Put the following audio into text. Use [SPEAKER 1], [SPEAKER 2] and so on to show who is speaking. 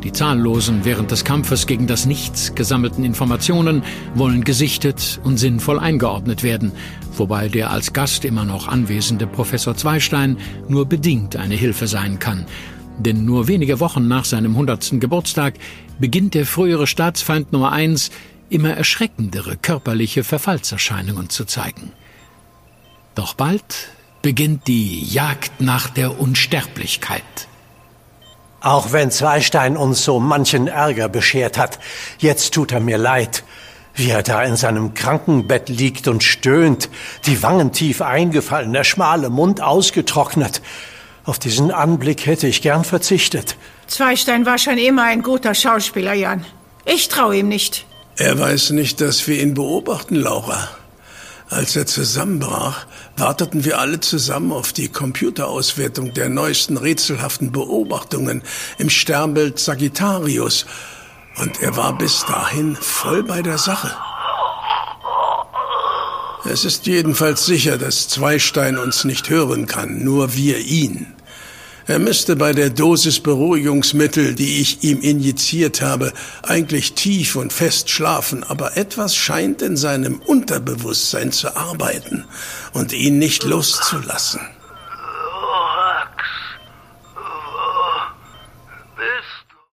[SPEAKER 1] Die zahllosen, während des Kampfes gegen das Nichts gesammelten Informationen wollen gesichtet und sinnvoll eingeordnet werden, wobei der als Gast immer noch anwesende Professor Zweistein nur bedingt eine Hilfe sein kann. Denn nur wenige Wochen nach seinem 100. Geburtstag beginnt der frühere Staatsfeind Nummer 1 immer erschreckendere körperliche Verfallserscheinungen zu zeigen. Doch bald beginnt die Jagd nach der Unsterblichkeit.
[SPEAKER 2] Auch wenn Zweistein uns so manchen Ärger beschert hat, jetzt tut er mir leid. Wie er da in seinem Krankenbett liegt und stöhnt, die Wangen tief eingefallen, der schmale Mund ausgetrocknet. Auf diesen Anblick hätte ich gern verzichtet.
[SPEAKER 3] Zweistein war schon immer ein guter Schauspieler, Jan. Ich traue ihm nicht.
[SPEAKER 4] Er weiß nicht, dass wir ihn beobachten, Laura. Als er zusammenbrach, warteten wir alle zusammen auf die Computerauswertung der neuesten rätselhaften Beobachtungen im Sternbild Sagittarius. Und er war bis dahin voll bei der Sache. Es ist jedenfalls sicher, dass Zweistein uns nicht hören kann, nur wir ihn. Er müsste bei der Dosis Beruhigungsmittel, die ich ihm injiziert habe, eigentlich tief und fest schlafen, aber etwas scheint in seinem Unterbewusstsein zu arbeiten und ihn nicht loszulassen.